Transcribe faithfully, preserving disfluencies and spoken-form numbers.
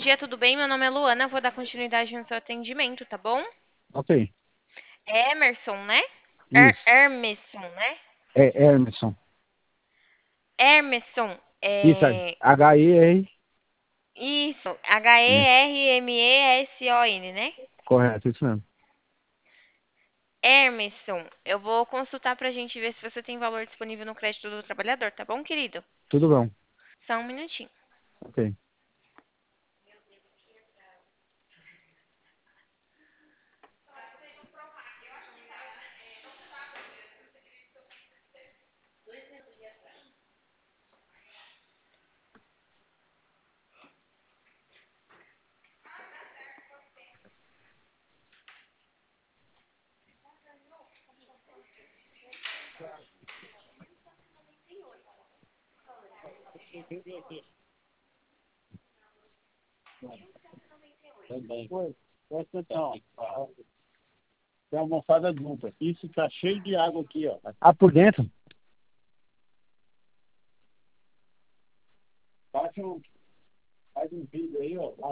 dia, tudo bem? Meu nome é Luana, vou dar continuidade no seu atendimento, tá bom? Ok, É Emerson, né? Er isso. Hermeson, né? É Emerson. Hermeson, Isso aí. é... H E R. Isso, É, H E R M E S O N, né? correto, isso mesmo. Hermeson, eu vou consultar pra gente ver se você tem valor disponível no crédito do trabalhador, tá bom, querido? Tudo bom. Só um minutinho. Ok. Também. Oi, presta atenção. Ó. Tem uma almofada dupla. Isso tá cheio de água aqui, ó. Ah, por dentro? Faz um, faz um vídeo aí, ó.